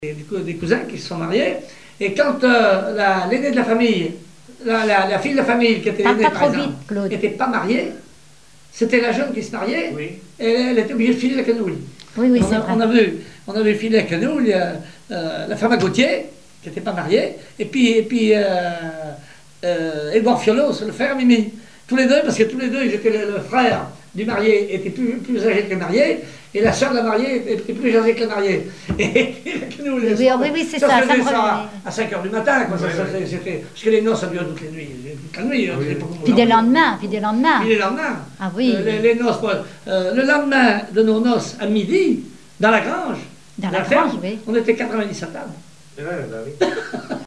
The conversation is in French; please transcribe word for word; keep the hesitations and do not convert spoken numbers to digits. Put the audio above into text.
Des, des cousins qui se sont mariés, et quand euh, l'aîné de la famille, la, la, la fille de la famille qui était l'aînée, par exemple, n'était pas mariée, c'était la jeune qui se mariait, oui. Et elle était obligée de filer la quenouille. Oui, oui, c'est on, vrai. on, avait, on avait filé la quenouille, euh, euh, la femme à Gauthier, qui n'était pas mariée, et puis, et puis euh, euh, Edouard Fiolos, le frère Mimi. Tous les deux, parce que tous les deux, ils étaient le, le frère du marié était plus, plus âgé que le marié, et la sœur de la mariée était plus âgée que le marié. Et nous, les oui, oui, oui, c'est ça. Ça, ça, ça à cinq heures du matin, quoi. Oui, ça, oui. Ça, parce que les noces, ça dure toutes les nuits. Toute la nuit. Oui. Puis des lendemains, puis des lendemains. Puis des lendemains. Ah oui. Euh, les, les noces, euh, le lendemain de nos noces, à midi, dans la grange, dans la, la grange, ferme, oui. On était quatre-vingt-dix à table. Ouais, bah oui.